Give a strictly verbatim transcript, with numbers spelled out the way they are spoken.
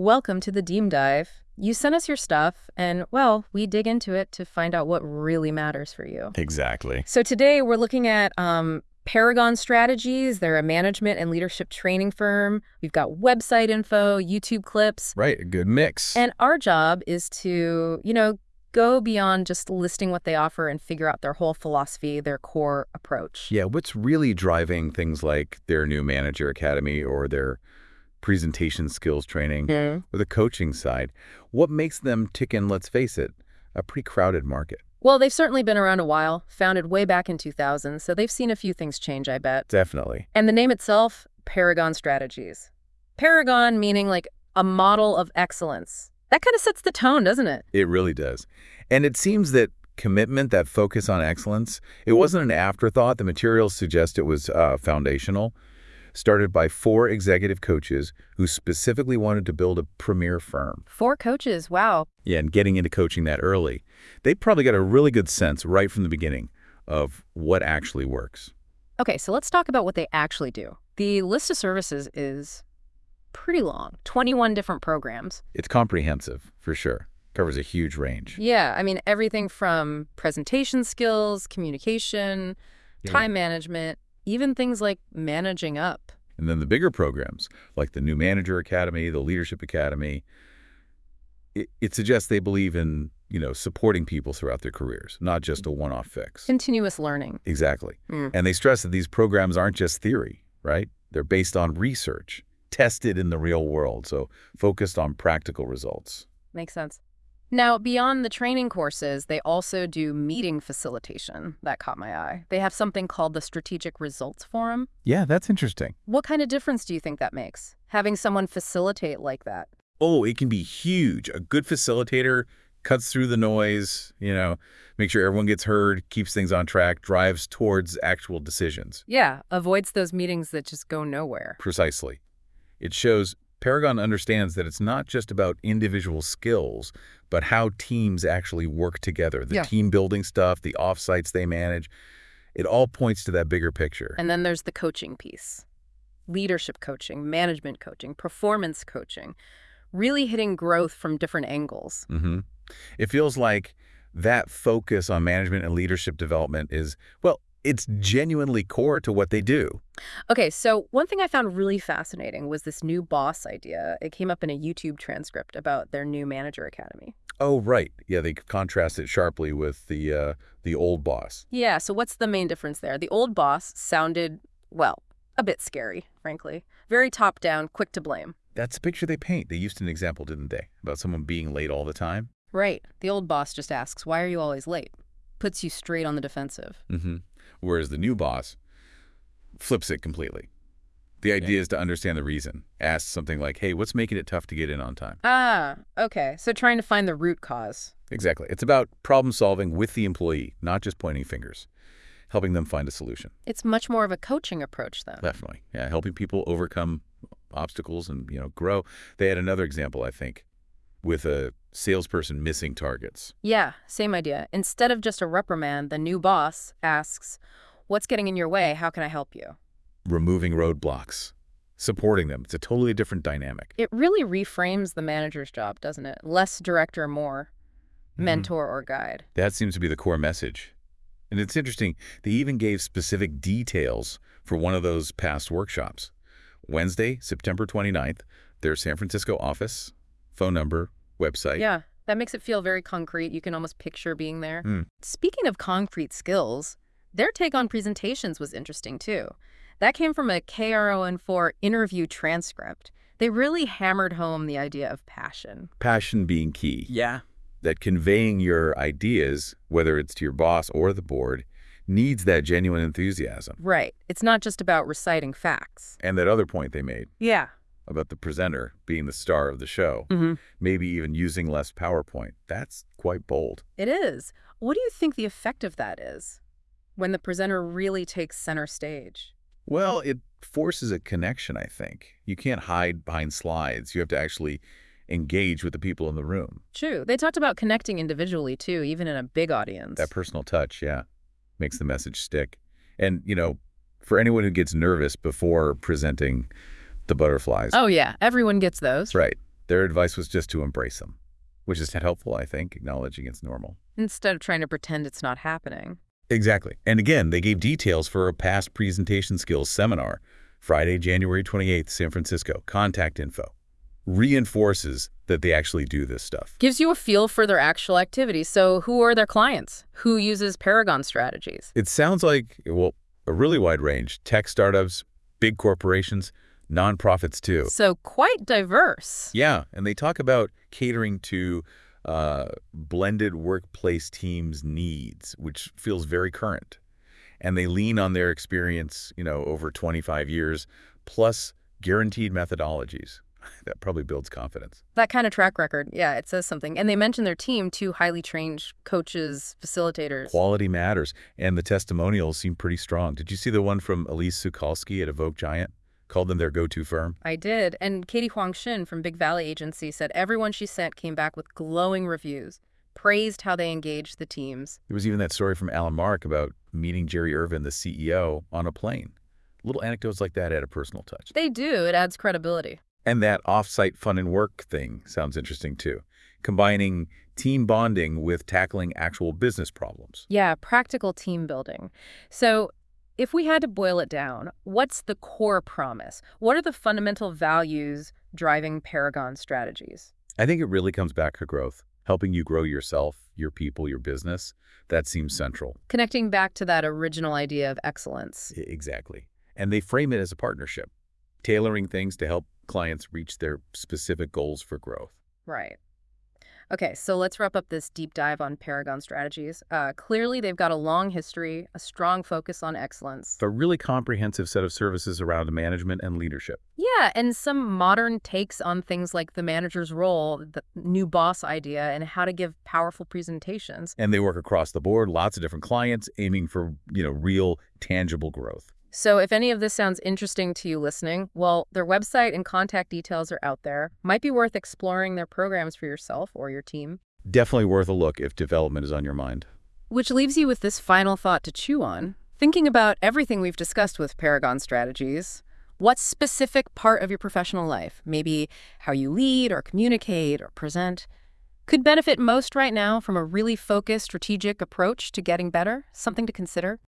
Welcome to the Deem Dive. You sent us your stuff, and, well, we dig into it to find out what really matters for you. Exactly. So today we're looking at um, Paragon Strategies. They're a management and leadership training firm. We've got website info, YouTube clips. Right, a good mix. And our job is to, you know, go beyond just listing what they offer and figure out their whole philosophy, their core approach. Yeah, what's really driving things like their new manager academy or their presentation skills training Mm. or the coaching side? What makes them tick in, let's face it, a pretty crowded market? Well, they've certainly been around a while, founded way back in two thousand, so they've seen a few things change, I bet. Definitely. And the name itself, Paragon Strategies. Paragon meaning like a model of excellence. That kind of sets the tone, doesn't it? It really does. And it seems that commitment, that focus on excellence, it wasn't an afterthought. The materials suggest it was uh, foundational. Started by four executive coaches who specifically wanted to build a premier firm. Four coaches, wow. Yeah, and getting into coaching that early, they probably got a really good sense right from the beginning of what actually works. Okay, so let's talk about what they actually do. The list of services is pretty long, twenty-one different programs. It's comprehensive, for sure. Covers a huge range. Yeah, I mean, everything from presentation skills, communication, Yeah. time management, even things like managing up. And then the bigger programs, like the New Manager Academy, the Leadership Academy, it, it suggests they believe in, you know, supporting people throughout their careers, not just a one-off fix. Continuous learning. Exactly. Mm. And they stress that these programs aren't just theory, right? They're based on research, tested in the real world, so focused on practical results. Makes sense. Now, beyond the training courses, they also do meeting facilitation. That caught my eye. They have something called the Strategic Results Forum. Yeah, that's interesting. What kind of difference do you think that makes, having someone facilitate like that? Oh, it can be huge. A good facilitator cuts through the noise, you know, makes sure everyone gets heard, keeps things on track, drives towards actual decisions. Yeah, avoids those meetings that just go nowhere. Precisely. It shows Paragon understands that it's not just about individual skills, but how teams actually work together. The Yeah. team building stuff, the offsites they manage, it all points to that bigger picture. And then there's the coaching piece. Leadership coaching, management coaching, performance coaching, really hitting growth from different angles. Mm-hmm. It feels like that focus on management and leadership development is, well, it's genuinely core to what they do. Okay, so one thing I found really fascinating was this new boss idea. It came up in a YouTube transcript about their new manager academy. Oh, right. Yeah, they contrast it sharply with the uh, the old boss. Yeah, so what's the main difference there? The old boss sounded, well, a bit scary, frankly. Very top-down, quick to blame. That's the picture they paint. They used an example, didn't they? About someone being late all the time. Right. The old boss just asks, why are you always late? Puts you straight on the defensive. Mm-hmm. Whereas the new boss flips it completely. The idea is to understand the reason. Ask something like, hey, what's making it tough to get in on time? Ah, okay. So trying to find the root cause. Exactly. It's about problem solving with the employee, not just pointing fingers, helping them find a solution. It's much more of a coaching approach, then. Definitely. Yeah, helping people overcome obstacles and, you know, grow. They had another example, I think, with a salesperson missing targets. Yeah, same idea. Instead of just a reprimand, the new boss asks, what's getting in your way? How can I help you? Removing roadblocks, supporting them. It's a totally different dynamic. It really reframes the manager's job, doesn't it? Less director, more mentor or guide. That seems to be the core message. And it's interesting, they even gave specific details for one of those past workshops. Wednesday, September twenty-ninth, their San Francisco office, phone number, website. Yeah, that makes it feel very concrete. You can almost picture being there. Mm. Speaking of concrete skills, their take on presentations was interesting too. That came from a K R O N four interview transcript. They really hammered home the idea of passion. Passion being key. Yeah. That conveying your ideas, whether it's to your boss or the board, needs that genuine enthusiasm. Right. It's not just about reciting facts. And that other point they made Yeah. about the presenter being the star of the show, Mm-hmm. maybe even using less PowerPoint. That's quite bold. It is. What do you think the effect of that is when the presenter really takes center stage? Well, it forces a connection, I think. You can't hide behind slides. You have to actually engage with the people in the room. True. They talked about connecting individually, too, even in a big audience. That personal touch, yeah, makes the message stick. And, you know, for anyone who gets nervous before presenting the butterflies. Oh, yeah. Everyone gets those. Right. Their advice was just to embrace them, which is helpful, I think, acknowledging it's normal. Instead of trying to pretend it's not happening. Exactly. And again, they gave details for a past presentation skills seminar, Friday, January twenty-eighth, San Francisco. Contact info. Reinforces that they actually do this stuff. Gives you a feel for their actual activities. So who are their clients? Who uses Paragon strategies? It sounds like, well, a really wide range. Tech startups, big corporations, nonprofits too. So quite diverse. Yeah, and they talk about catering to uh, blended workplace teams' needs, which feels very current. And they lean on their experience, you know, over twenty-five years, plus guaranteed methodologies. That probably builds confidence. That kind of track record, yeah, it says something. And they mention their team, too, highly trained coaches, facilitators. Quality matters, and the testimonials seem pretty strong. Did you see the one from Elise Sukalski at Evoke Giant? Called them their go-to firm? I did. And Katie Huang Shin from Big Valley Agency said everyone she sent came back with glowing reviews, praised how they engaged the teams. There was even that story from Alan Mark about meeting Jerry Irvin, the C E O, on a plane. Little anecdotes like that add a personal touch. They do. It adds credibility. And that off-site fun and work thing sounds interesting too, combining team bonding with tackling actual business problems. Yeah, practical team building. So if we had to boil it down, what's the core promise? What are the fundamental values driving Paragon strategies? I think it really comes back to growth, helping you grow yourself, your people, your business. That seems central. Connecting back to that original idea of excellence. I- Exactly. And they frame it as a partnership, tailoring things to help clients reach their specific goals for growth. Right. Okay, so let's wrap up this deep dive on Paragon strategies. Uh, clearly, they've got a long history, a strong focus on excellence. A really comprehensive set of services around management and leadership. Yeah, and some modern takes on things like the manager's role, the new boss idea, and how to give powerful presentations. And they work across the board, lots of different clients, aiming for, you know, real, tangible growth. So if any of this sounds interesting to you listening, well, their website and contact details are out there. Might be worth exploring their programs for yourself or your team. Definitely worth a look if development is on your mind. Which leaves you with this final thought to chew on. Thinking about everything we've discussed with Paragon strategies, what specific part of your professional life, maybe how you lead or communicate or present, could benefit most right now from a really focused, strategic approach to getting better? Something to consider.